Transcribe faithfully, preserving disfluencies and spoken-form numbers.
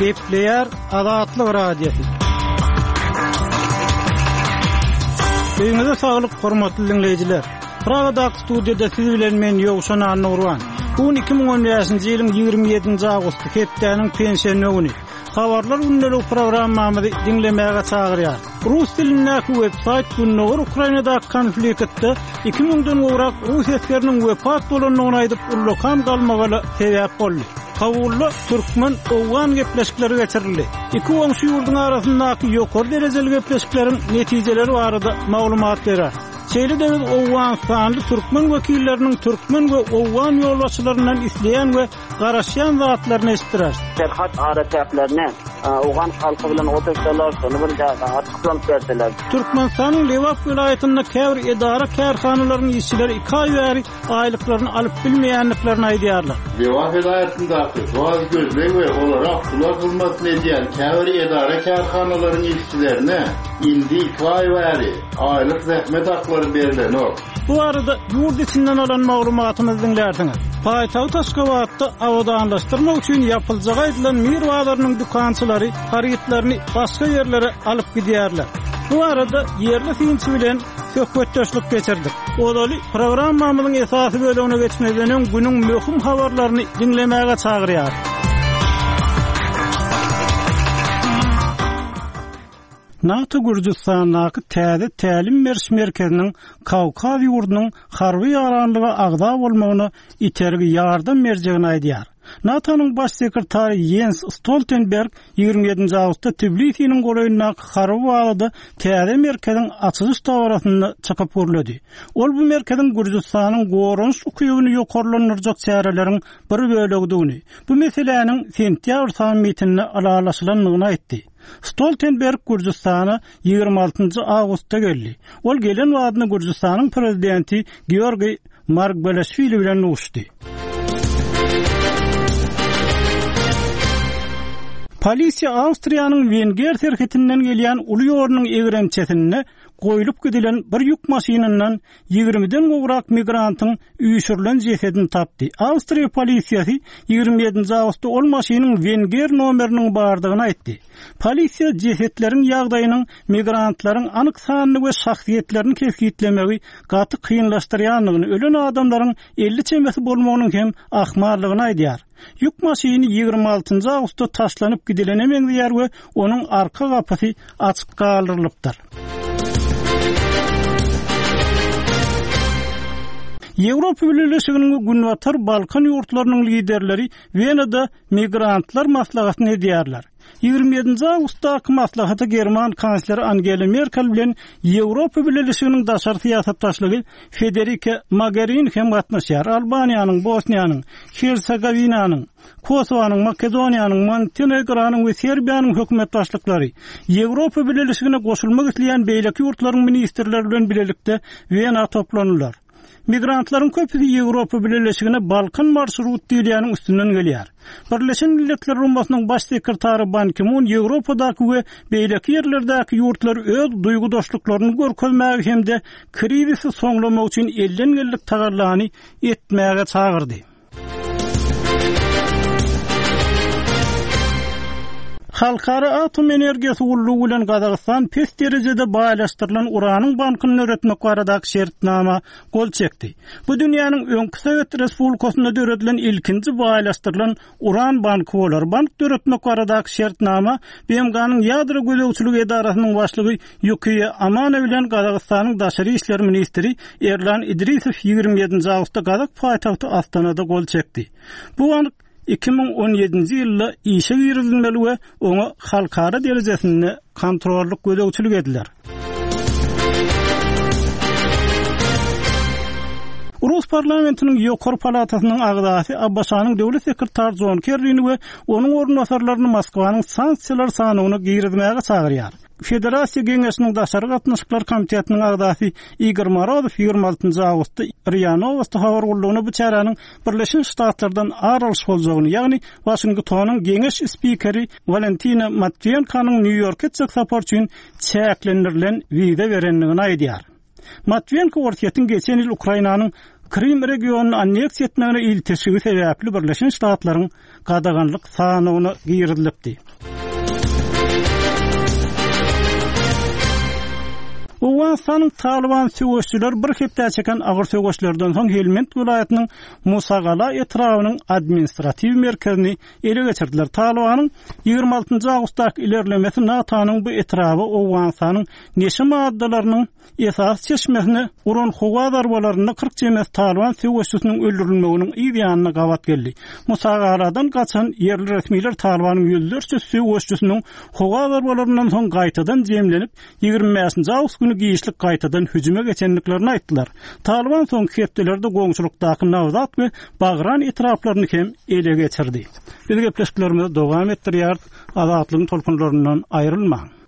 Gepleyer Azatlyk Radiosu. Öňüňizde saglyk, hormatly dinleyijiler. Pragadak studiýada siz bilen men Ýogşan Anurwan. Bu iki ming on beşinji ýylyň ýygrimi ýedinji agusty hepdeniň pensiýa güni. Habarlar ünlü programmamyzy dinlemäge çagyrýar. Rus dilindäki websayt günüňi Ukrainadaky konfliktde iki mingden gowrak Rus eskeriniň wepat bolanyny aýdyp ullukan galmagyla sebäp boldy. Kawully türkmen owgan gepleşikleri geçirildi. İki öňşi ýurduň arasyndaky ýokary derejeli gepleşikleriň netijeleri barada maglumat berer. Şeýle döwlet owgan sanly türkmen wekilleriniň türkmen we owgan ýolbaşçylaryndan isleýän we garaşýan zatlaryny eşitdirer. Serhat araçaklarına owgan halky bilen otursalar, şonu bir açıklanyp berdiler. Türkmenistanyň Lewap vilayatyny käbir edara kärhanalarynyň işçileri iki ay bäri aýlyklaryny alyp bilmeýänliklerini aýdýarlar. Lewap vilayatyndaky gaz gözlegi we olarak sulak hizmetini edýän käbir edara kärhanalarynyň işçilerine indi iki ay bäri aýlyk zähmet haklary berilen ok. Bu arada yurt içinden alan maglumatymyzy dinlerdiňiz. Paýtagy Taşgabatda awadanlaşdyrmak üçin ýapyljak aýdylan mirwalarynyň dukançylary harytlaryny başga ýerlere alyp gidýärler. Bu arada yerli finçi bilen söhbetdeşlik geçirdik. Odaly programmamyzyň esasy bölümine geçmeden öň günüň möhüm habarlaryny dinlemäge çagyrýar. NATO Gürjistanyň täze tälim beriş merkeziniň Kawkaz ýurdunyň harby ýaranlygy agda bolmagyny itergi ýardam berjegini aýdýar. NATO'nun baş sekretary Jens Stoltenberg ýygrimi ýedinji agustda Tbilisiň goraýyndaky harby wagtyda täze merkeziň açylyş dowrasyny çykyp görledi. Ol bu merkeziň Gürjistanyň gorunç ukybyny ýokarlandyrjak çäreleriň bir bölegdigini, bu meseleniň sentýabr sammitinde alalaşylanlygyny aýtdy. Stoltenberg Gürjistana ýygrimi altynjy agustda geldi. Ol gelen wagtyny Gürjistanyň prezidenti Georgiy Margvelashvili bilen uguşdy. Polisiýa Awstriýanyň Wenger serhetinden gelýän uly ýornyň egremçesine goýulyp gidilen bir ýük maşynyndan ýygrimiden gowrak migrantyň üýşürilen jesedini tapdy. Awstriýa polisiýasy ýygrimi ýedinji agustda ol maşynyň Wenger nomeriniň bardygyny aýtdy. Polisiýa jesetleriň ýagdaýynyň migrantlaryň anyk sanyny we şahsiýetlerini kesgitlemegi gaty kynlaşdyrýanlygyny, ölen adamlaryň elli çemesi bolmagynyň hem ahmarlygyny aýdýar. Yük maşyny ýygrimi altynjy agustda taşlanyp gidilene meňdýär we onuň arka gapysy açyk galyrylypdyr. Ýewropa Birleşiginiň Günwatar Balkan ýurtlarynyň liderleri Wenada migrantlar maslahatyny edýärler. ýygrimi ýedinji agustdaky maslahata German kansleri Angela Merkel bilen Ýewropa Birleşiginiň daşary syýasatdaşlygy Federica Mogherini hem gatnaşýar. Albaniýanyň, Bosniýanyň, Hersegowinyň, Kosowanyň, Makedoniýanyň, Montenegronyň we Serbiýanyň hökümetdaşlyklary Ýewropa Birleşigine goşulmak isleýän beýleki ýurtlaryň ministrleri bilen bilelikde Wienaga toplanýarlar. Migrantlaryň köpüsi Ýewropa Birleşigine Balkan marşruty diýilýäniň üstünden gelýär. Birleşen Milletler Rumasynyň baş sekretary Ban Ki-moon Ýewropadaky we beýleki ýerlerdäki ýurtlar öz duýgudaşlyklaryny görkezmäge hemde krizisi soňlamak üçin elden geldik tagarlany etmäge çagyrdy. Halkara atom energiýasy ullugy bilen Gazagystan pes derejede baýlaşdyrylan uranyň bankyny öretmek baradaky şertnama gol çekdi. Bu dünýäniň öňkü Sowet Respublikasynda döredilen ilkinji baýlaşdyrylan uran banky bolar. Bank döretmek baradaky şertnama B M G'nyň ýadro gözegçiligi edarasynyň başlygy Yukiye Amana bilen Gazagystanyň daşary işler ministri Erlan Idrisow ýygrimi ýedinji agustda Gazak paýtagty Astanada gol çekdi. Bu bank iki ming on ýedinji ýylda işe girilmeli we oňa halkara derejesinde kontrollyk gözegçilik ediler. Rus parlamentiniň ýokary palatasynyň agdasy Abbasanyň döwlet sekretary John Kerryni we onuň ornasarlaryny Moskwanyň sanksiýalar sanyny girizmäge çagyrýar. Federasiýa Geňeşiniň daşary gatnaşyklar komitetynyň agdasy Igor Morozow ýygrimi altynjy agustda Ria Novosti habar boldugyny bu çäranyň Birleşik Ştatlardan aýrylyş boljagyny, ýagny Washingtonyň Geňeş spikeri Valentina Matviyenkanyň New Yorka çyk sapar üçin çäklendirilen wiza berenligini aýdýar. Matviyenko ortaýetin geçen ýyl Ukrainanyň Krim regionuny anneksiýa etmegine iltişigi sebäpli Birleşen Ştatlaryň gadaganlyk sanawyna giýirilipdi. Owganistanyň Taliban söwüşçüler bir hepde çeken agyr söwüşlerden soň Helmand vilayatynyň Musagala etrawynyň administrativ merkezini ele geçirdiler. Talibanyň ýygrima altynjy awgustdaky ilerlemesi NATO'nyň bu etrawy Owganistanyň neşe maddalarynyň esas çeşmesini uran howa darbalaryna kırk jemes Taliban söwüşçüsiniň öldürilmeginiň ýa-da gawat geldi. Musagaladan gaçan ýerli resmiler Talibanyň ýüzlerçe söwüşçüsiniň howa darbalaryndan soň gaýtadan jemlenip ýygrima beşinji awgust giýişlik gaýtadan hüjüme geçenliklerini aýtdylar. Taliban soňky hepdelerde goňçulukdaky Nawzat we Bagran etraplaryny hem ele geçirdi. Biz gepleşiklerimizi dowam etdirýär. Azatlygyň tolkunlaryndan aýrylmaň.